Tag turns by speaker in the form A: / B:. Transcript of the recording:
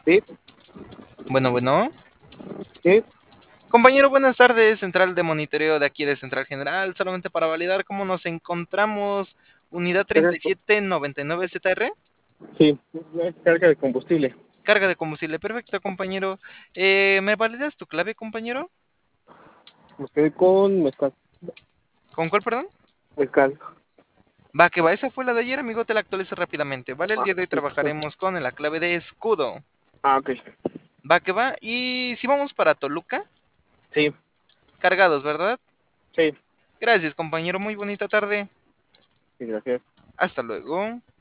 A: Sí,
B: Bueno, bueno.
A: sí,
B: Compañero, buenas tardes, central de monitoreo de aquí de Central General, solamente para validar cómo nos encontramos, unidad
A: carga,
B: 3799 ZR,
A: sí, carga de combustible.
B: carga de combustible, perfecto, compañero. ¿Me validas tu clave, compañero?
A: Me quedé con mezcal.
B: ¿Con cuál, perdón?
A: Mezcal.
B: Va, que va, esa fue la de ayer, amigo, te la actualizo rápidamente, ¿vale? El
A: Ah,
B: día de hoy
A: sí, sí.
B: trabajaremos con la clave de escudo.
A: Ah, ok.
B: Va, que va, y si vamos para Toluca,
A: Sí,
B: cargados, ¿verdad?
A: sí,
B: Gracias, compañero, muy bonita tarde.
A: sí, gracias.
B: Hasta luego.